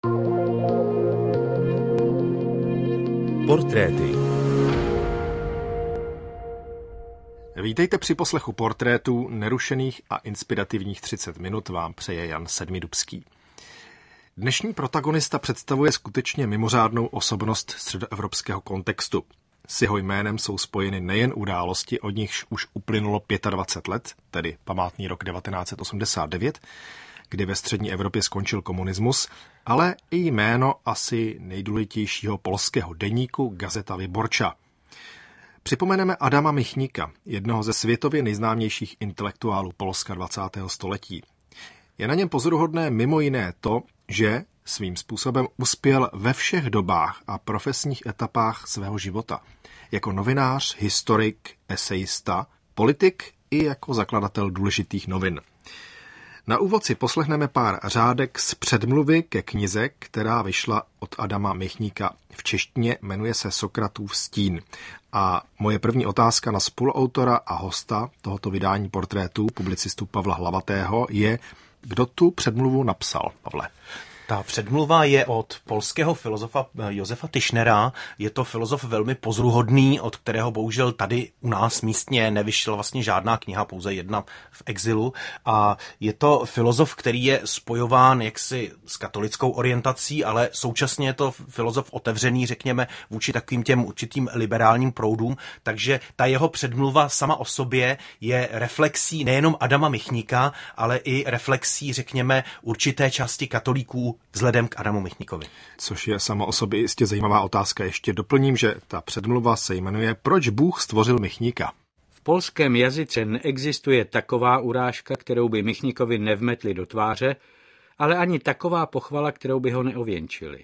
Portréty. Vítejte při poslechu portrétů nerušených a inspirativních 30 minut vám přeje Jan Sedmidubský. Dnešní protagonista představuje skutečně mimořádnou osobnost středoevropského kontextu. S jeho jménem jsou spojeny nejen události, od nichž už uplynulo 25 let, tedy památný rok 1989, kdy ve střední Evropě skončil komunismus, ale i jméno asi nejdůležitějšího polského deníku Gazeta Wyborcza. Připomeneme Adama Michnika, jednoho ze světově nejznámějších intelektuálů Polska 20. století. Je na něm pozoruhodné mimo jiné to, že svým způsobem uspěl ve všech dobách a profesních etapách svého života. Jako novinář, historik, esejista, politik i jako zakladatel důležitých novin. Na úvod si poslechneme pár řádek z předmluvy ke knize, která vyšla od Adama Michnika v češtině, jmenuje se Sokratův stín. A moje první otázka na spoluautora a hosta tohoto vydání portrétu, publicistu Pavla Hlavatého, je, kdo tu předmluvu napsal, Pavle? Ta předmluva je od polského filozofa Josefa Tischnera. Je to filozof velmi pozoruhodný, od kterého bohužel tady u nás místně nevyšla vlastně žádná kniha, pouze jedna v exilu. A je to filozof, který je spojován jaksi s katolickou orientací, ale současně je to filozof otevřený, řekněme, vůči takovým těm určitým liberálním proudům. Takže ta jeho předmluva sama o sobě je reflexí nejenom Adama Michnika, ale i reflexí, řekněme, určité části katolíků vzhledem k Adamu Michnikovi. Což je sama o sobě jistě zajímavá otázka. Ještě doplním, že ta předmluva se jmenuje Proč Bůh stvořil Michnika? V polském jazyce neexistuje taková urážka, kterou by Michnikovi nevmetli do tváře, ale ani taková pochvala, kterou by ho neověnčili.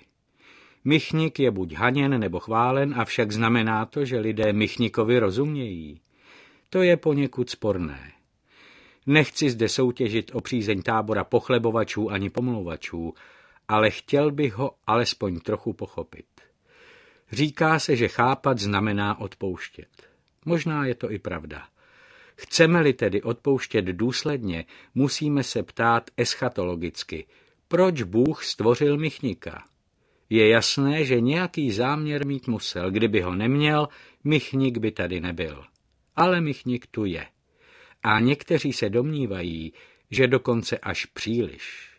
Michnik je buď haněn nebo chválen, avšak znamená to, že lidé Michnikovi rozumějí. To je poněkud sporné. Nechci zde soutěžit o přízeň tábora pochlebovačů ani pomlouvačů, ale chtěl bych ho alespoň trochu pochopit. Říká se, že chápat znamená odpouštět. Možná je to i pravda. Chceme-li tedy odpouštět důsledně, musíme se ptát eschatologicky, proč Bůh stvořil Michnika? Je jasné, že nějaký záměr mít musel. Kdyby ho neměl, Michnik by tady nebyl. Ale Michnik tu je. A někteří se domnívají, že dokonce až příliš.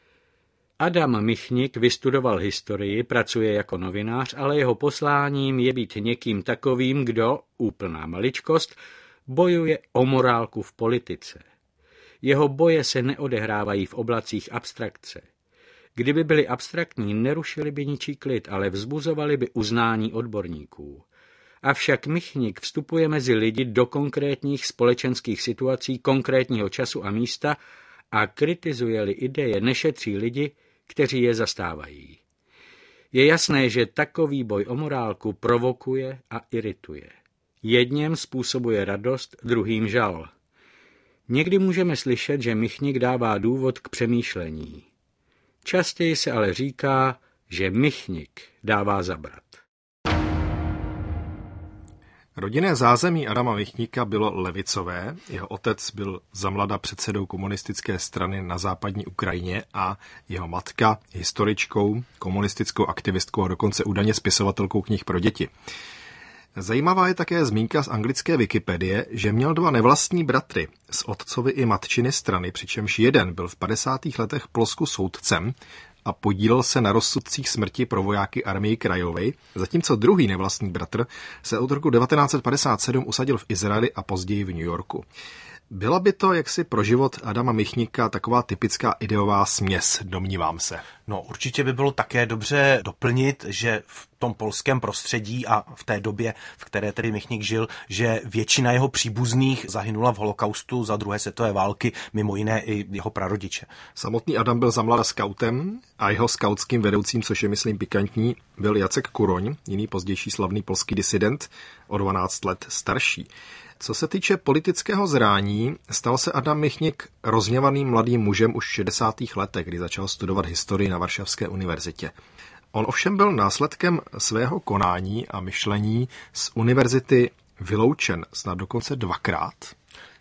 Adam Michnik vystudoval historii, pracuje jako novinář, ale jeho posláním je být někým takovým, kdo, úplná maličkost, bojuje o morálku v politice. Jeho boje se neodehrávají v oblacích abstrakce. Kdyby byli abstraktní, nerušili by ničí klid, ale vzbuzovali by uznání odborníků. Avšak Michnik vstupuje mezi lidi do konkrétních společenských situací konkrétního času a místa a kritizuje-li ideje, nešetří lidi, kteří je zastávají. Je jasné, že takový boj o morálku provokuje a irituje. Jedněm způsobuje radost, druhým žal. Někdy můžeme slyšet, že Michnik dává důvod k přemýšlení. Častěji se ale říká, že Michnik dává zabrat. Rodinné zázemí Adama Michnika bylo levicové, jeho otec byl zamlada předsedou komunistické strany na západní Ukrajině a jeho matka historičkou, komunistickou aktivistkou a dokonce údajně spisovatelkou knih pro děti. Zajímavá je také zmínka z anglické Wikipedie, že měl 2 nevlastní bratry z otcovy i matčiny strany, přičemž jeden byl v 50. letech v Polsku soudcem a podílel se na rozsudcích smrti pro vojáky armii Krajovej, zatímco druhý nevlastní bratr se od roku 1957 usadil v Izraeli a později v New Yorku. Byla by to jaksi pro život Adama Michnika taková typická ideová směs, domnívám se. No, určitě by bylo také dobře doplnit, že v tom polském prostředí a v té době, v které tedy Michnik žil, že většina jeho příbuzných zahynula v holokaustu za druhé světové války, mimo jiné i jeho prarodiče. Samotný Adam byl zamlada skautem a jeho skautským vedoucím, což je myslím pikantní, byl Jacek Kuroň, jiný pozdější slavný polský disident, o 12 let starší. Co se týče politického zrání, stal se Adam Michnik rozhněvaným mladým mužem už v 60. letech, kdy začal studovat historii na Varšavské univerzitě. On ovšem byl následkem svého konání a myšlení z univerzity vyloučen snad dokonce 2krát.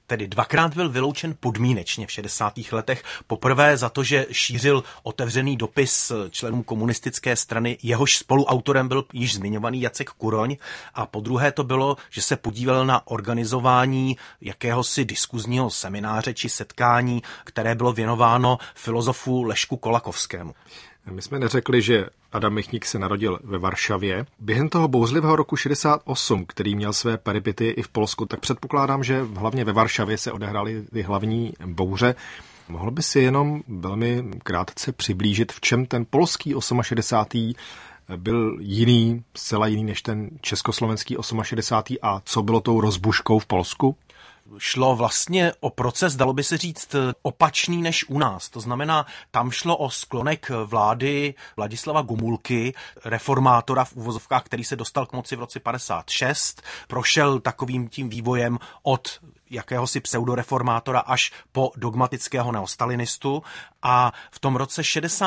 Tedy dvakrát byl vyloučen podmínečně v 60. letech. Poprvé za to, že šířil otevřený dopis členům komunistické strany, jehož spoluautorem byl již zmiňovaný Jacek Kuroň, a podruhé to bylo, že se podílel na organizování jakéhosi diskuzního semináře či setkání, které bylo věnováno filozofu Lešku Kolakovskému. My jsme neřekli, že Adam Michnik se narodil ve Varšavě. Během toho bouřlivého roku 68, který měl své peripety i v Polsku, tak předpokládám, že hlavně ve Varšavě se odehrály ty hlavní bouře. Mohl by si jenom velmi krátce přiblížit, v čem ten polský 68. byl jiný, zcela jiný než ten československý 68. a co bylo tou rozbuškou v Polsku? Šlo vlastně o proces, dalo by se říct, opačný než u nás. To znamená, tam šlo o sklonek vlády Vladislava Gomulky, reformátora v uvozovkách, který se dostal k moci v roce 56, prošel takovým tím vývojem od jakéhosi pseudoreformátora až po dogmatického neostalinistu, a v tom roce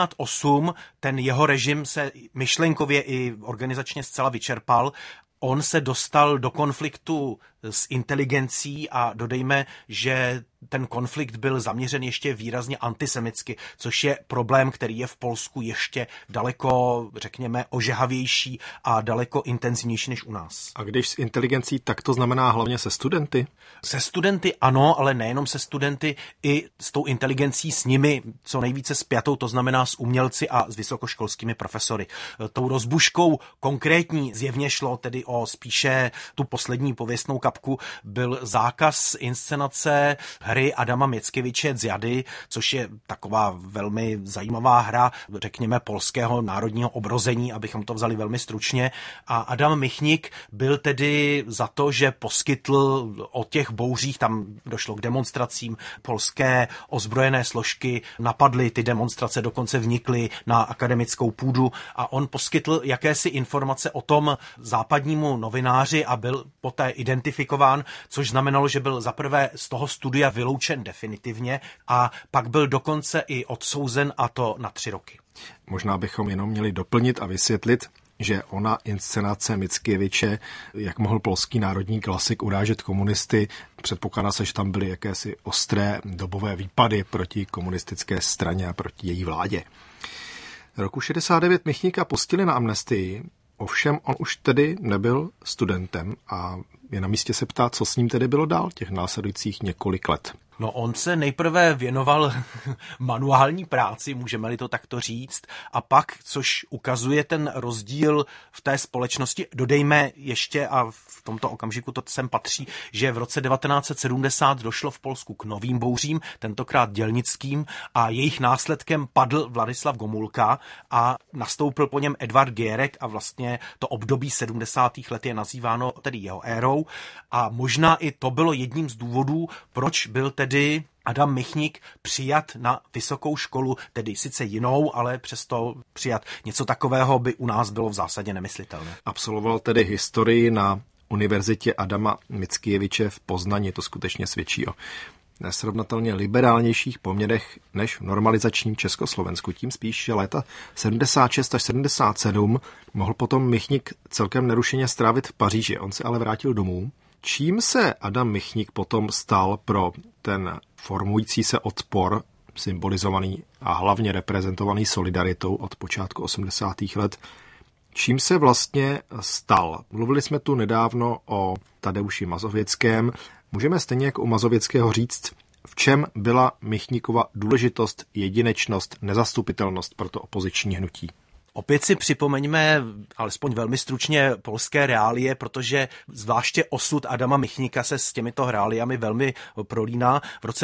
68 ten jeho režim se myšlenkově i organizačně zcela vyčerpal. On se dostal do konfliktu s inteligencí a dodejme, že ten konflikt byl zaměřen ještě výrazně antisemicky, což je problém, který je v Polsku ještě daleko, řekněme, ožehavější a daleko intenzivnější než u nás. A když s inteligencí, tak to znamená hlavně se studenty? Se studenty ano, ale nejenom se studenty, i s tou inteligencí s nimi co nejvíce spjatou, to znamená s umělci a s vysokoškolskými profesory. Tou rozbuškou konkrétní zjevně šlo tedy o spíše tu poslední pověstnou kapku, byl zákaz inscenace hry Adama Mickiewicze Dziady, což je taková velmi zajímavá hra, řekněme, polského národního obrození, abychom to vzali velmi stručně. A Adam Michnik byl tedy za to, že poskytl o těch bouřích, tam došlo k demonstracím, polské ozbrojené složky napadly ty demonstrace, dokonce vnikly na akademickou půdu, a on poskytl jakési informace o tom západnímu novináři a byl poté identifikován, což znamenalo, že byl zaprvé z toho studia vyloučen definitivně a pak byl dokonce i odsouzen, a to na 3 roky. Možná bychom jenom měli doplnit a vysvětlit, že ona inscenace Mickiewicze, jak mohl polský národní klasik urážet komunisty, předpokládá se, že tam byly jakési ostré dobové výpady proti komunistické straně a proti její vládě. Roku 69 Michnika pustili na amnestii, ovšem on už tedy nebyl studentem a je na místě se ptát, co s ním tedy bylo dál těch následujících několik let. No, on se nejprve věnoval manuální práci, můžeme-li to takto říct, a pak, což ukazuje ten rozdíl v té společnosti, dodejme ještě, a v tomto okamžiku to sem patří, že v roce 1970 došlo v Polsku k novým bouřím, tentokrát dělnickým, a jejich následkem padl Vladislav Gomulka a nastoupil po něm Edvard Gierek, a vlastně to období 70. let je nazýváno tedy jeho érou, a možná i to bylo jedním z důvodů, proč byl tedy Adam Michnik přijat na vysokou školu, tedy sice jinou, ale přesto přijat. Něco takového by u nás bylo v zásadě nemyslitelné. Absolvoval tedy historii na univerzitě Adama Mickiewicze v Poznani. To skutečně svědčí o nesrovnatelně liberálnějších poměrech než v normalizačním Československu. Tím spíš, že léta 76 až 77 mohl potom Michnik celkem nerušeně strávit v Paříži. On se ale vrátil domů. Čím se Adam Michnik potom stal pro ten formující se odpor, symbolizovaný a hlavně reprezentovaný solidaritou od počátku 80. let, čím se vlastně stal? Mluvili jsme tu nedávno o Tadeuši Mazověckém. Můžeme stejně jako u Mazověckého říct, v čem byla Michnikova důležitost, jedinečnost, nezastupitelnost pro to opoziční hnutí? Opět si připomeňme, alespoň velmi stručně, polské reálie, protože zvláště osud Adama Michnika se s těmito reáliami velmi prolíná. V roce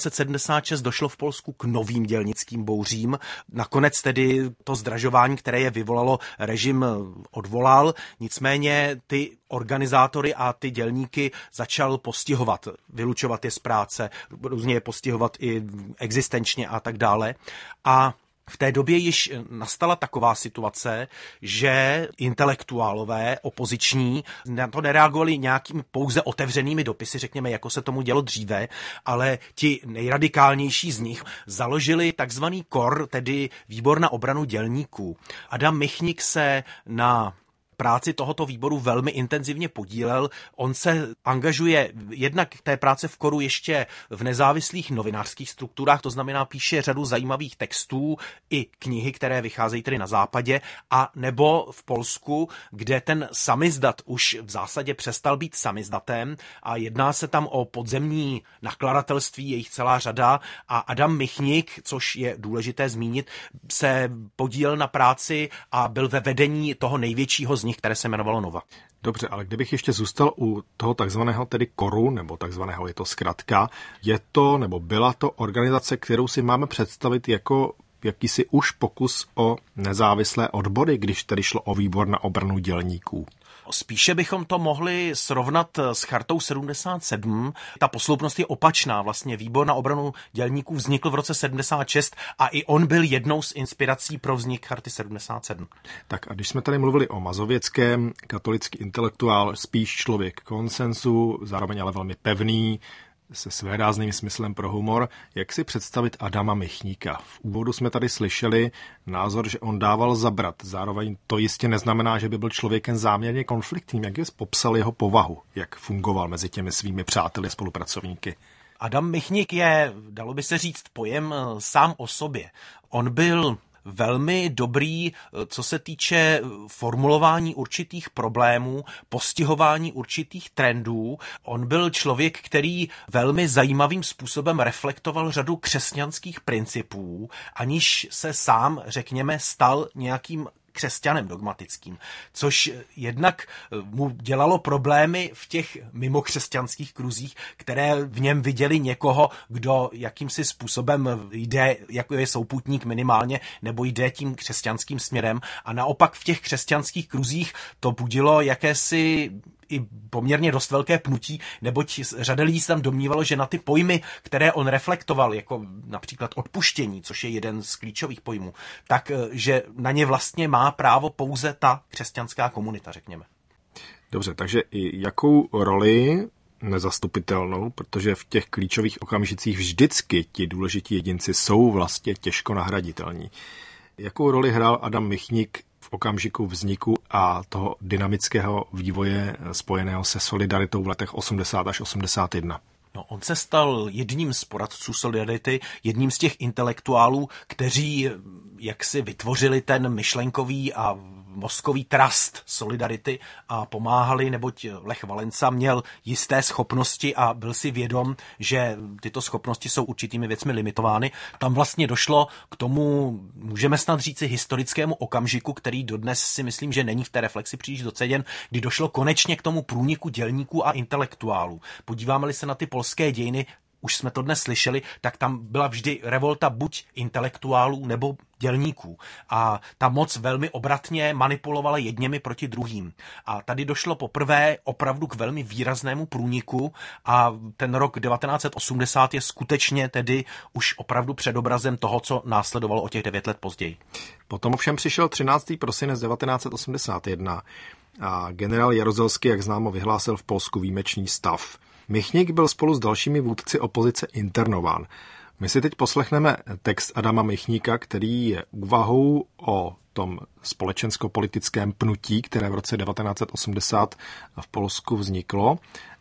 1976 došlo v Polsku k novým dělnickým bouřím. Nakonec tedy to zdražování, které je vyvolalo, režim odvolal. Nicméně ty organizátory a ty dělníky začal postihovat, vylučovat je z práce, různě je postihovat i existenčně a tak dále. A v té době již nastala taková situace, že intelektuálové opoziční na to nereagovali nějakými pouze otevřenými dopisy, řekněme, jako se tomu dělo dříve, ale ti nejradikálnější z nich založili takzvaný KOR, tedy Výbor na obranu dělníků. Adam Michnik se na práci tohoto výboru velmi intenzivně podílel. On se angažuje jednak té práce v KORu ještě v nezávislých novinářských strukturách, to znamená píše řadu zajímavých textů i knihy, které vycházejí tedy na západě, a nebo v Polsku, kde ten samizdat už v zásadě přestal být samizdatem a jedná se tam o podzemní nakladatelství, jejich celá řada, a Adam Michnik, což je důležité zmínit, se podílel na práci a byl ve vedení toho největšího z nich, které se jmenovalo Nova. Dobře, ale kdybych ještě zůstal u toho takzvaného tedy KORu, nebo takzvaného je to zkratka, je to nebo byla to organizace, kterou si máme představit jako jakýsi už pokus o nezávislé odbory, když tedy šlo o výbor na obranu dělníků? Spíše bychom to mohli srovnat s Chartou 77. Ta posloupnost je opačná. Vlastně výbor na obranu dělníků vznikl v roce 76 a i on byl jednou z inspirací pro vznik Charty 77. Tak a když jsme tady mluvili o Mazověckém, katolický intelektuál, spíš člověk konsensu, zároveň ale velmi pevný, se svérázným smyslem pro humor, jak si představit Adama Michníka? V úvodu jsme tady slyšeli názor, že on dával zabrat. Zároveň to jistě neznamená, že by byl člověkem záměrně konfliktním. Jak bys popsal jeho povahu? Jak fungoval mezi těmi svými přáteli, spolupracovníky? Adam Michník je, dalo by se říct, pojem sám o sobě. On byl velmi dobrý, co se týče formulování určitých problémů, postihování určitých trendů. On byl člověk, který velmi zajímavým způsobem reflektoval řadu křesťanských principů, aniž se sám, řekněme, stal nějakým křesťanem dogmatickým, což jednak mu dělalo problémy v těch mimokřesťanských kruzích, které v něm viděli někoho, kdo jakýmsi způsobem jde, jako je souputník minimálně, nebo jde tím křesťanským směrem, a naopak v těch křesťanských kruzích to budilo jakési i poměrně dost velké pnutí, neboť řada lidí se tam domnívalo, že na ty pojmy, které on reflektoval, jako například odpuštění, což je jeden z klíčových pojmů, tak že na ně vlastně má právo pouze ta křesťanská komunita, řekněme. Dobře, takže i jakou roli nezastupitelnou, protože v těch klíčových okamžicích vždycky ti důležití jedinci jsou vlastně těžko nahraditelní. Jakou roli hrál Adam Michník v okamžiku vzniku a toho dynamického vývoje spojeného se solidaritou v letech 80 až 81? No, on se stal jedním z poradců Solidarity, jedním z těch intelektuálů, kteří jaksi vytvořili ten myšlenkový a mozkový trust Solidarity a pomáhali, neboť Lech Valenca měl jisté schopnosti a byl si vědom, že tyto schopnosti jsou určitými věcmi limitovány. Tam vlastně došlo k tomu, můžeme snad říci, historickému okamžiku, který dodnes si myslím, že není v té reflexi příliš doceněn, kdy došlo konečně k tomu průniku dělníků a intelektuálů. Podíváme-li se na ty polské dějiny, už jsme to dnes slyšeli, tak tam byla vždy revolta buď intelektuálů nebo dělníků. A ta moc velmi obratně manipulovala jedněmi proti druhým. A tady došlo poprvé opravdu k velmi výraznému průniku a ten rok 1980 je skutečně tedy už opravdu předobrazem toho, co následovalo o těch 9 let později. Potom ovšem přišel 13. prosinec 1981 a generál Jaruzelský, jak známo, vyhlásil v Polsku výjimečný stav. Michník byl spolu s dalšími vůdci opozice internován. My si teď poslechneme text Adama Michníka, který je úvahou o tom společensko-politickém pnutí, které v roce 1980 v Polsku vzniklo.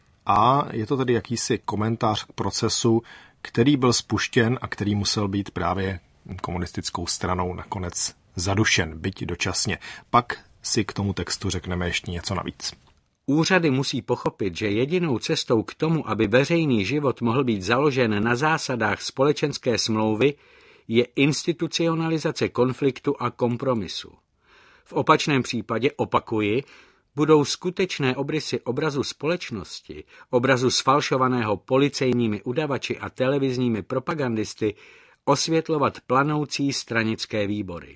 A je to tedy jakýsi komentář k procesu, který byl spuštěn a který musel být právě komunistickou stranou nakonec zadušen, byť dočasně. Pak si k tomu textu řekneme ještě něco navíc. Úřady musí pochopit, že jedinou cestou k tomu, aby veřejný život mohl být založen na zásadách společenské smlouvy, je institucionalizace konfliktu a kompromisu. V opačném případě, opakuji, budou skutečné obrysy obrazu společnosti, obrazu sfalšovaného policejními udavači a televizními propagandisty, osvětlovat planoucí stranické výbory.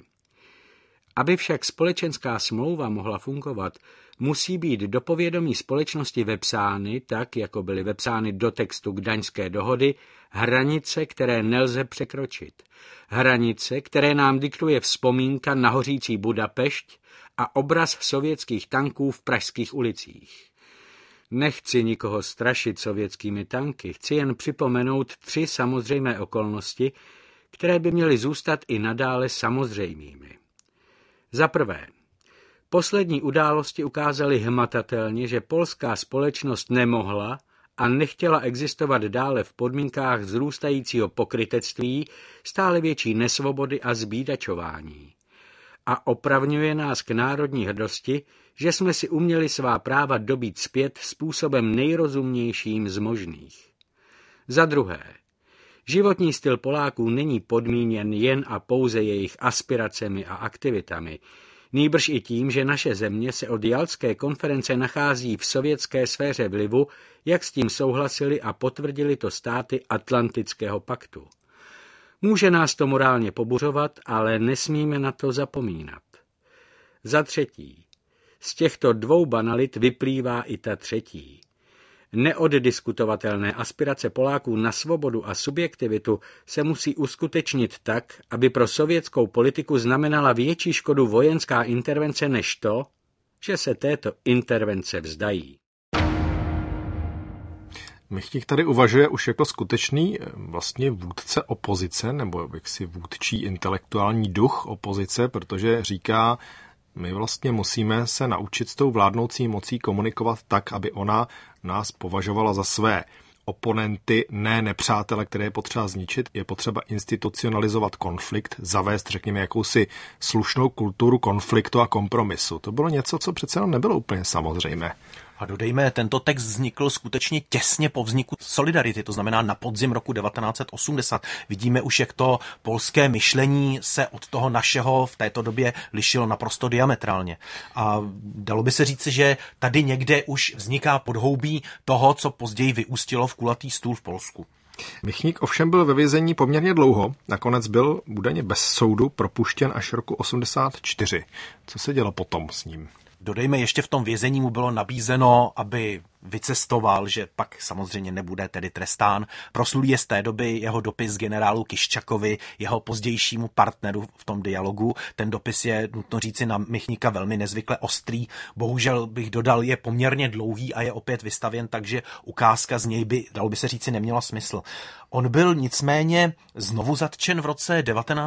Aby však společenská smlouva mohla fungovat, musí být do povědomí společnosti vepsány, tak jako byly vepsány do textu Gdaňské dohody, hranice, které nelze překročit. Hranice, které nám diktuje vzpomínka na hořící Budapešť a obraz sovětských tanků v pražských ulicích. Nechci nikoho strašit sovětskými tanky, chci jen připomenout 3 samozřejmé okolnosti, které by měly zůstat i nadále samozřejmými. Za prvé, Poslední události ukázaly hmatatelně, že polská společnost nemohla a nechtěla existovat dále v podmínkách vzrůstajícího pokrytectví, stále větší nesvobody a zbídačování. A opravňuje nás k národní hrdosti, že jsme si uměli svá práva dobít zpět způsobem nejrozumnějším z možných. Za druhé, životní styl Poláků není podmíněn jen a pouze jejich aspiracemi a aktivitami, nýbrž i tím, že naše země se od Jaltské konference nachází v sovětské sféře vlivu, jak s tím souhlasili a potvrdili to státy Atlantického paktu. Může nás to morálně pobuřovat, ale nesmíme na to zapomínat. Za třetí, z těchto dvou banalit vyplývá i ta třetí. Neoddiskutovatelné aspirace Poláků na svobodu a subjektivitu se musí uskutečnit tak, aby pro sovětskou politiku znamenala větší škodu vojenská intervence než to, že se této intervence vzdají. Michník tady uvažuje už jako skutečný vlastně vůdce opozice, nebo jaksi vůdčí intelektuální duch opozice, protože říká, my vlastně musíme se naučit s tou vládnoucí mocí komunikovat tak, aby ona nás považovala za své oponenty, ne nepřátele, které je potřeba zničit. Je potřeba institucionalizovat konflikt, zavést, řekněme, jakousi slušnou kulturu konfliktu a kompromisu. To bylo něco, co přece jenom nebylo úplně samozřejmé. A dodejme, tento text vznikl skutečně těsně po vzniku Solidarity, to znamená na podzim roku 1980. Vidíme už, jak to polské myšlení se od toho našeho v této době lišilo naprosto diametrálně. A dalo by se říci, že tady někde už vzniká podhoubí toho, co později vyústilo v kulatý stůl v Polsku. Michník ovšem byl ve vězení poměrně dlouho, nakonec byl údajně bez soudu propuštěn až roku 1984. Co se dělo potom s ním? Dodejme, ještě v tom vězení mu bylo nabízeno, aby vycestoval, že pak samozřejmě nebude tedy trestán. Proslulý je z té doby jeho dopis generálu Kiščakovi, jeho pozdějšímu partneru v tom dialogu. Ten dopis je, nutno říci, na Michníka velmi nezvykle ostrý. Bohužel bych dodal, je poměrně dlouhý a je opět vystavěn, takže ukázka z něj by, dalo by se říci, neměla smysl. On byl nicméně znovu zatčen v roce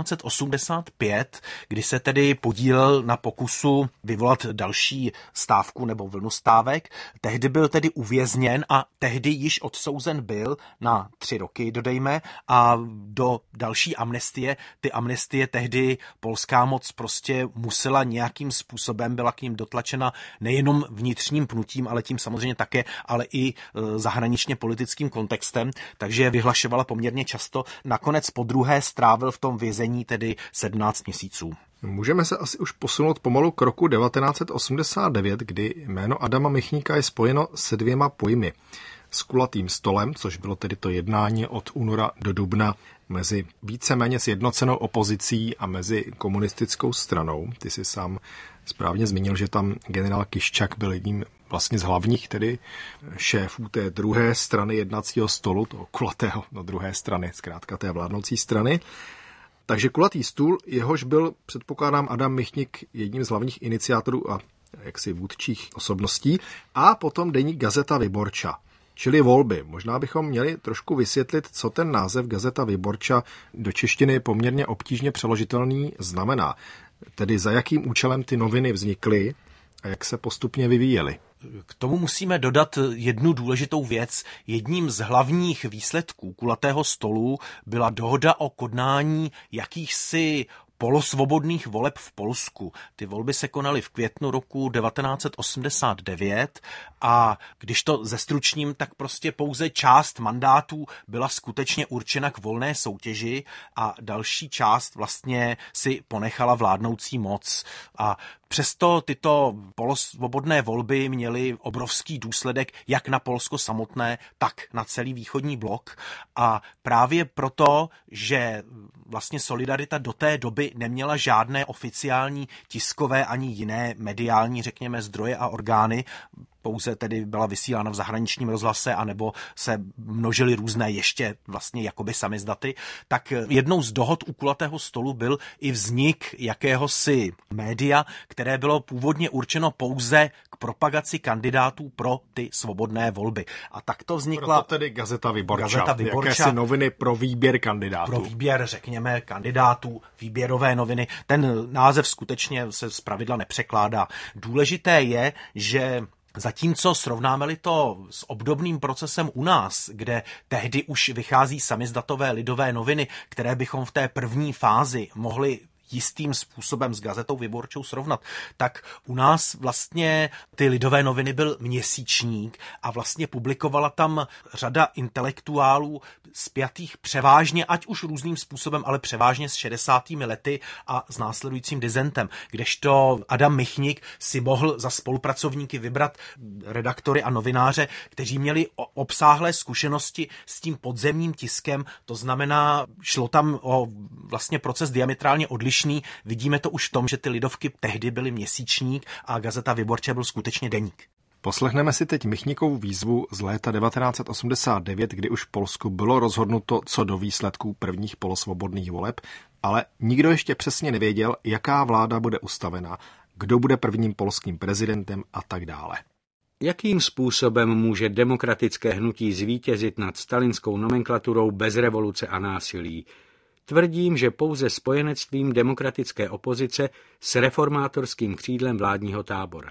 1985, kdy se tedy podílel na pokusu vyvolat další stávku nebo vlnu stávek. Tehdy byl tedy uvězněn a tehdy již odsouzen byl na 3 roky, dodejme, a do další amnestie. Ty amnestie tehdy polská moc prostě musela nějakým způsobem, byla k ním dotlačena nejenom vnitřním pnutím, ale tím samozřejmě také, ale i zahraničně politickým kontextem, takže vyhlašovala poměrně často. Nakonec po druhé strávil v tom vězení tedy 17 měsíců. Můžeme se asi už posunout pomalu k roku 1989, kdy jméno Adama Michníka je spojeno se 2 pojmy. S kulatým stolem, což bylo tedy to jednání od února do dubna mezi víceméně sjednocenou opozicí a mezi komunistickou stranou. Ty si sám správně zmínil, že tam generál Kiščak byl jedním vlastně z hlavních tedy šéfů té druhé strany jednacího stolu, toho kulatého do druhé strany, zkrátka té vládnoucí strany. Takže kulatý stůl, jehož byl, předpokládám, Adam Michník jedním z hlavních iniciátorů a jaksi vůdčích osobností, a potom deník Gazeta Wyborcza, čili volby. Možná bychom měli trošku vysvětlit, co ten název Gazeta Wyborcza do češtiny poměrně obtížně přeložitelný znamená. Tedy za jakým účelem ty noviny vznikly a jak se postupně vyvíjely. K tomu musíme dodat jednu důležitou věc. Jedním z hlavních výsledků kulatého stolu byla dohoda o konání jakýchsi polosvobodných voleb v Polsku. Ty volby se konaly v květnu roku 1989 a když to zestručním, tak prostě pouze část mandátů byla skutečně určena k volné soutěži a další část vlastně si ponechala vládnoucí moc. A přesto tyto polosvobodné volby měly obrovský důsledek jak na Polsko samotné, tak na celý východní blok. A právě proto, že vlastně Solidarita do té doby neměla žádné oficiální tiskové ani jiné mediální, řekněme, zdroje a orgány, pouze tedy byla vysílána v zahraničním rozhlase, anebo se množily různé ještě vlastně jakoby samizdaty, tak jednou z dohod u kulatého stolu byl i vznik jakéhosi média, které bylo původně určeno pouze k propagaci kandidátů pro ty svobodné volby. A tak to vznikla... Proto tedy Gazeta Vyborča. Jakési noviny pro výběr kandidátů. Pro výběr, řekněme, kandidátů, výběrové noviny. Ten název skutečně se zpravidla nepřekládá. Důležité je, že zatímco srovnáme-li to s obdobným procesem u nás, kde tehdy už vychází samizdatové lidové noviny, které bychom v té první fázi mohli jistým způsobem s Gazetou Vyborčou srovnat, tak u nás vlastně ty lidové noviny byl měsíčník a vlastně publikovala tam řada intelektuálů spjatých převážně, ať už různým způsobem, ale převážně s 60. lety a s následujícím dizentem, kdežto Adam Michnik si mohl za spolupracovníky vybrat redaktory a novináře, kteří měli obsáhlé zkušenosti s tím podzemním tiskem, to znamená, šlo tam o vlastně proces diametrálně odlišný. Vidíme to už v tom, že ty lidovky tehdy byly měsíčník a Gazeta Vyborča byl skutečně deník. Poslechneme si teď Michníkovu výzvu z léta 1989, kdy už v Polsku bylo rozhodnuto co do výsledků prvních polosvobodných voleb, ale nikdo ještě přesně nevěděl, jaká vláda bude ustavena, kdo bude prvním polským prezidentem a tak dále. Jakým způsobem může demokratické hnutí zvítězit nad stalinskou nomenklaturou bez revoluce a násilí? Tvrdím, že pouze spojenectvím demokratické opozice s reformátorským křídlem vládního tábora.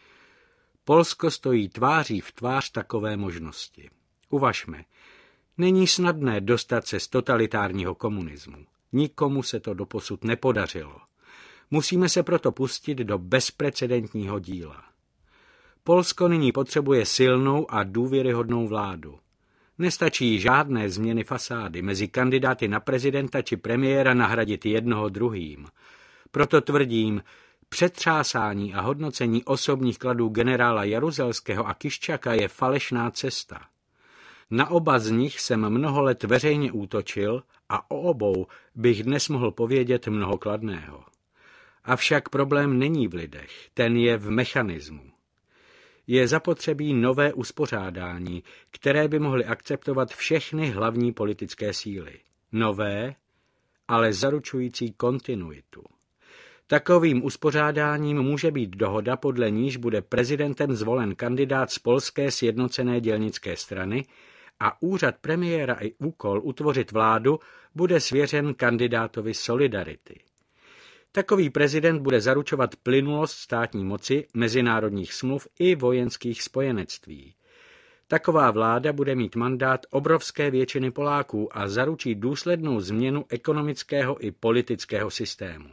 Polsko stojí tváří v tvář takové možnosti. Uvažme, není snadné dostat se z totalitárního komunismu. Nikomu se to doposud nepodařilo. Musíme se proto pustit do bezprecedentního díla. Polsko nyní potřebuje silnou a důvěryhodnou vládu. Nestačí žádné změny fasády, mezi kandidáty na prezidenta či premiéra nahradit jednoho druhým. Proto tvrdím, přetřásání a hodnocení osobních kladů generála Jaruzelského a Kiščaka je falešná cesta. Na oba z nich jsem mnoho let veřejně útočil a o obou bych dnes mohl povědět mnoho kladného. Avšak problém není v lidech, ten je v mechanismu. Je zapotřebí nové uspořádání, které by mohly akceptovat všechny hlavní politické síly. Nové, ale zaručující kontinuitu. Takovým uspořádáním může být dohoda, podle níž bude prezidentem zvolen kandidát z Polské sjednocené dělnické strany a úřad premiéra i úkol utvořit vládu bude svěřen kandidátovi Solidarity. Takový prezident bude zaručovat plynulost státní moci, mezinárodních smluv i vojenských spojenectví. Taková vláda bude mít mandát obrovské většiny Poláků a zaručí důslednou změnu ekonomického i politického systému.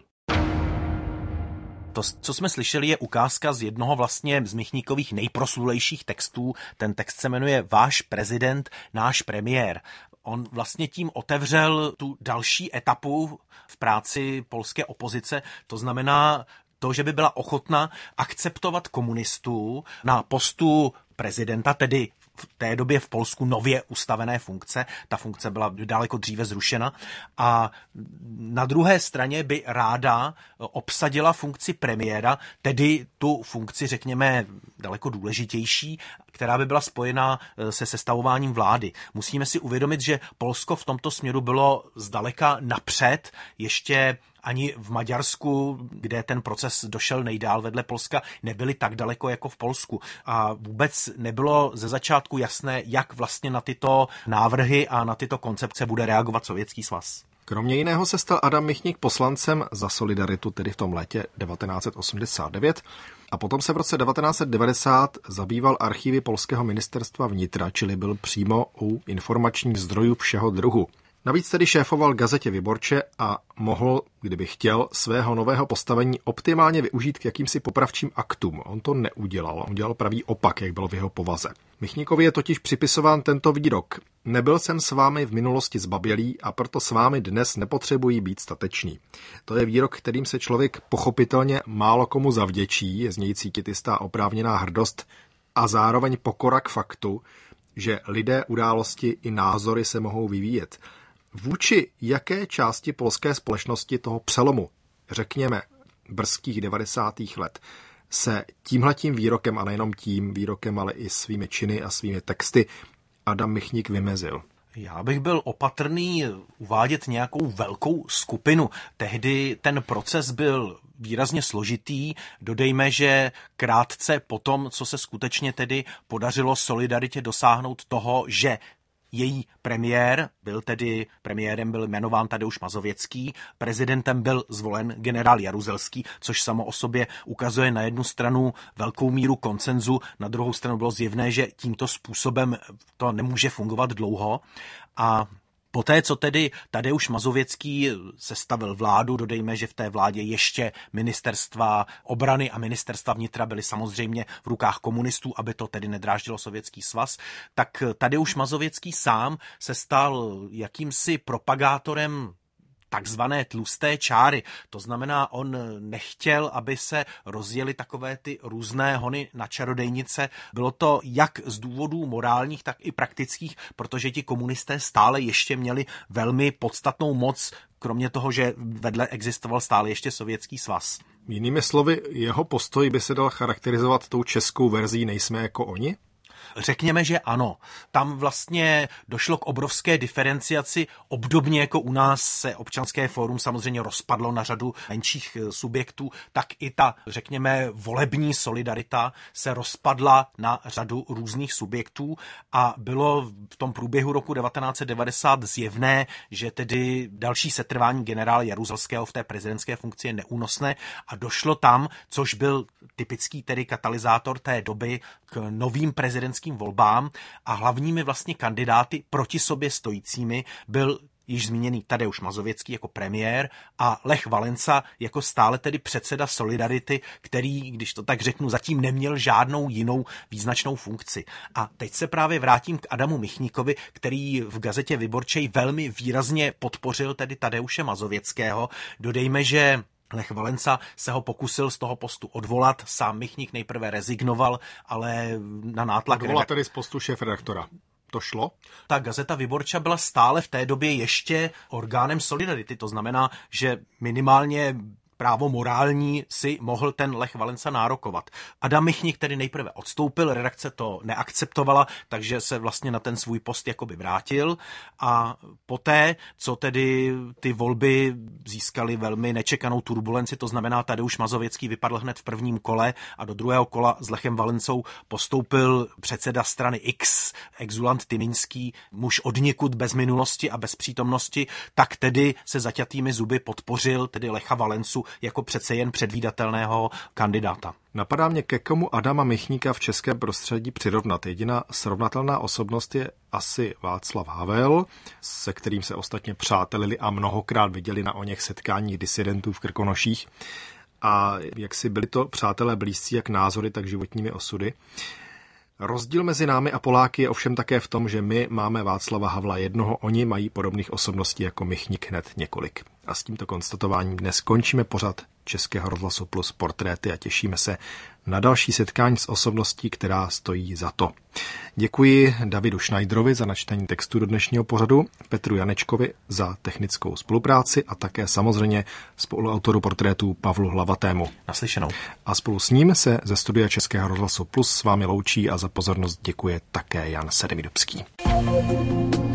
To, co jsme slyšeli, je ukázka z jednoho vlastně z Michníkových nejproslulejších textů. Ten text se jmenuje Váš prezident, náš premiér. On vlastně tím otevřel tu další etapu v práci polské opozice, to znamená to, že by byla ochotna akceptovat komunistů na postu prezidenta, tedy v té době v Polsku nově ustavené funkce. Ta funkce byla daleko dříve zrušena. A na druhé straně by ráda obsadila funkci premiéra, tedy tu funkci, řekněme, daleko důležitější, která by byla spojená se sestavováním vlády. Musíme si uvědomit, že Polsko v tomto směru bylo zdaleka napřed, ještě ani v Maďarsku, kde ten proces došel nejdál vedle Polska, nebyli tak daleko jako v Polsku. A vůbec nebylo ze začátku jasné, jak vlastně na tyto návrhy a na tyto koncepce bude reagovat Sovětský svaz. Kromě jiného se stal Adam Michnik poslancem za Solidaritu, tedy v tom létě 1989, a potom se v roce 1990 zabýval archivy polského ministerstva vnitra, čili byl přímo u informačních zdrojů všeho druhu. Navíc tedy šéfoval Gazetě Vyborče a mohl, kdyby chtěl, svého nového postavení optimálně využít k jakýmsi popravčím aktům. On to neudělal, on dělal pravý opak, jak bylo v jeho povaze. Michníkovi je totiž připisován tento výrok. Nebyl jsem s vámi v minulosti zbabělý a proto s vámi dnes nepotřebuji být statečný. To je výrok, kterým se člověk pochopitelně málo komu zavděčí, je z něj cítit jistá oprávněná hrdost a zároveň pokora k faktu, že lidé, události i názory se mohou vyvíjet. Vůči jaké části polské společnosti toho přelomu, řekněme brzkých 90. let, se tímhletím výrokem, a nejenom tím výrokem, ale i svými činy a svými texty Adam Michník vymezil? Já bych byl opatrný uvádět nějakou velkou skupinu. Tehdy ten proces byl výrazně složitý. Dodejme, že krátce po tom, co se skutečně tedy podařilo Solidaritě dosáhnout toho, že její premiérem byl jmenován Tadeusz Mazověcký, prezidentem byl zvolen generál Jaruzelský, což samo o sobě ukazuje na jednu stranu velkou míru konsenzu, na druhou stranu bylo zjevné, že tímto způsobem to nemůže fungovat dlouho. A poté, co tedy Tadeusz Mazověcký sestavil vládu, dodejme, že v té vládě ještě ministerstva obrany a ministerstva vnitra byly samozřejmě v rukách komunistů, aby to tedy nedráždilo Sovětský svaz, tak Tadeusz Mazověcký sám se stal jakýmsi propagátorem takzvané tlusté čáry. To znamená, on nechtěl, aby se rozjeli takové ty různé hony na čarodejnice. Bylo to jak z důvodů morálních, tak i praktických, protože ti komunisté stále ještě měli velmi podstatnou moc, kromě toho, že vedle existoval stále ještě Sovětský svaz. Jinými slovy, jeho postoj by se dal charakterizovat tou českou verzí Nejsme jako oni? Řekněme, že ano. Tam vlastně došlo k obrovské diferenciaci. Obdobně jako u nás se Občanské fórum samozřejmě rozpadlo na řadu menších subjektů, tak i ta, řekněme, volební Solidarita se rozpadla na řadu různých subjektů a bylo v tom průběhu roku 1990 zjevné, že tedy další setrvání generála Jaruzelského v té prezidentské funkci je neúnosné a došlo tam, což byl typický tedy katalyzátor té doby, k novým prezidentským volbám a hlavními vlastně kandidáty proti sobě stojícími byl již zmíněný Tadeusz Mazověcký jako premiér a Lech Valensa jako stále tedy předseda Solidarity, který, když to tak řeknu, zatím neměl žádnou jinou význačnou funkci. A teď se právě vrátím k Adamu Michníkovi, který v gazetě Vyborčej velmi výrazně podpořil tedy Tadeusze Mazověckého. Dodejme, že Lech Valensa se ho pokusil z toho postu odvolat, sám Michník nejprve rezignoval, ale na nátlak... Odvolat tedy z postu šéfredaktora. To šlo? Ta gazeta Vyborča byla stále v té době ještě orgánem Solidarity, to znamená, že minimálně právo morální si mohl ten Lech Valensa nárokovat. Adam Michník tedy nejprve odstoupil, redakce to neakceptovala, takže se vlastně na ten svůj post jakoby vrátil a poté, co tedy ty volby získaly velmi nečekanou turbulenci, to znamená Tadeusz Mazověcký vypadl hned v prvním kole a do druhého kola s Lechem Valensou postoupil předseda strany X, exulant Tyminský, muž odnikud bez minulosti a bez přítomnosti, tak tedy se zaťatými zuby podpořil tedy Lecha Valensu jako přece jen předvídatelného kandidáta. Napadá mě, ke komu Adama Michníka v českém prostředí přirovnat. Jediná srovnatelná osobnost je asi Václav Havel, se kterým se ostatně přátelili a mnohokrát viděli na oněch setkáních disidentů v Krkonoších. A jak si byli to přátelé blízcí jak názory, tak životními osudy. Rozdíl mezi námi a Poláky je ovšem také v tom, že my máme Václava Havla jednoho, oni mají podobných osobností jako Michník hned několik. A s tímto konstatováním dnes končíme pořad Českého rozhlasu Plus Portréty a těšíme se na další setkání s osobností, která stojí za to. Děkuji Davidu Schneiderovi za načtení textu do dnešního pořadu, Petru Janečkovi za technickou spolupráci a také samozřejmě spoluautoru portrétů Pavlu Hlavatému. Naslyšenou. A spolu s ním se ze studia Českého rozhlasu Plus s vámi loučí a za pozornost děkuje také Jan Sedmidubský.